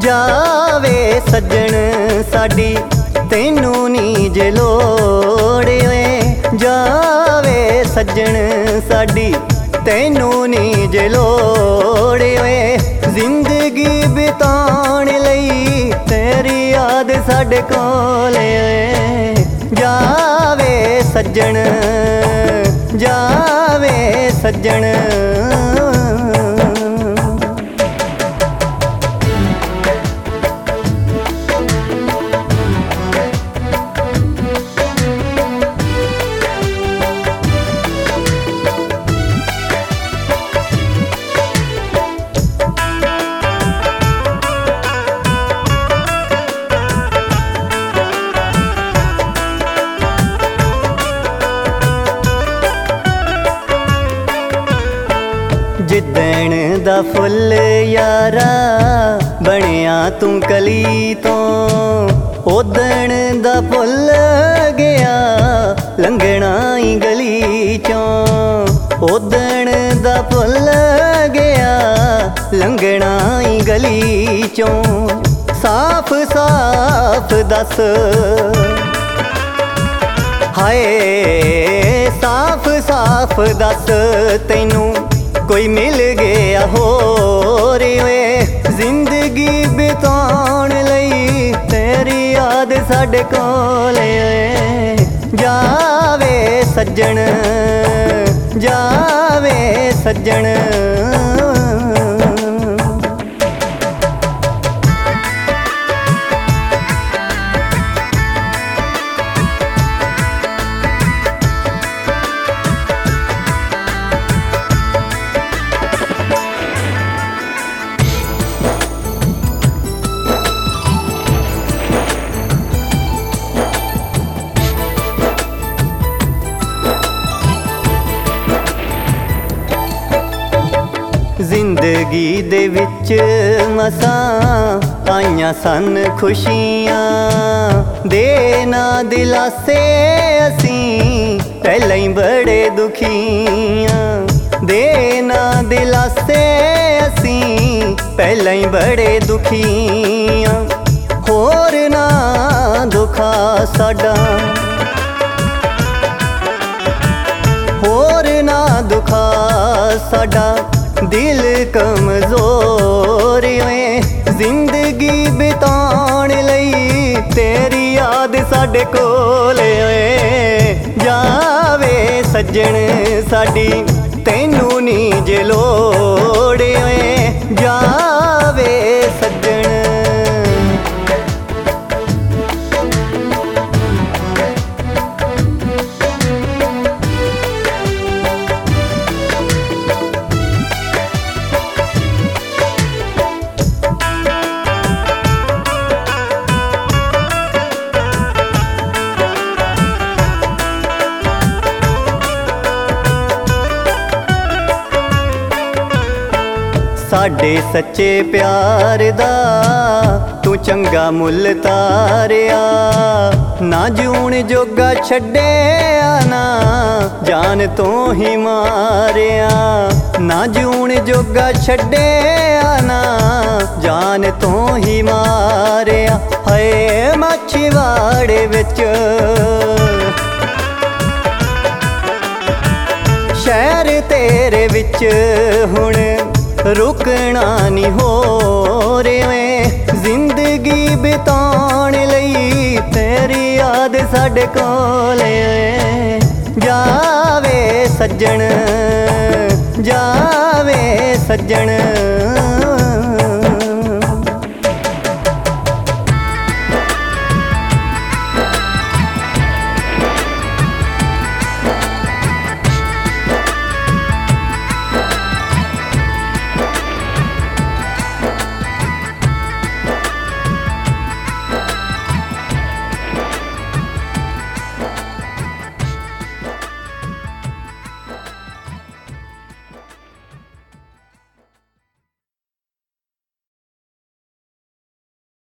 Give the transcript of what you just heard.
जावे सज्जन साडी तैनू नी जे लोड़ ओए। जावे सज्जन साडी तैनू नी जे लोड़ ओए। जिंदगी बिताण लई तेरी याद साडे कोल ओए। जावे सज्जन जावे सज्जन। जिद्दण दा फुल यारा बनिया तू कली तो, ओदण दा फुल गया लंघना ही गली चों। ओदण दा फुल गया लंघना ही गली चों। साफ साफ दस हाय साफ साफ दस तैनू कोई मिल गया होर ओए। जिंदगी बिताण लई तेरी याद साडे कोल ओए। जावे सज्जन जावे सज्जन। जिंदगी दे विच मसां आइयां सन खुशियां। देना दिलासे असीं पहले ही बड़े दुखियां। देना दिलासे असीं पहले ही बड़े दुखियां। होर ना दुखा साडा होर ना दुखा साडा दिल कमजोर ओए। जिंदगी बिताण लई तेरी याद साडे कोल ओए। जावे सज्जन साडी तैनू नी जे लोड़ ओए। जावे सज्जन साडे सच्चे प्यार दा तू चंगा मुल तारिया। ना जून जोगा छड्डिया ना जान तो ही मारिया। ना जून जोगा छड्डिया ना जान तो ही मारिया। हाय माछीवाड़े विच शहर तेरे विच हुण रुकना नहीं हो रे। जिंदगी बिताण लई तेरी याद साडे कोल ओए। जावे सज्जन जावे सज्जन।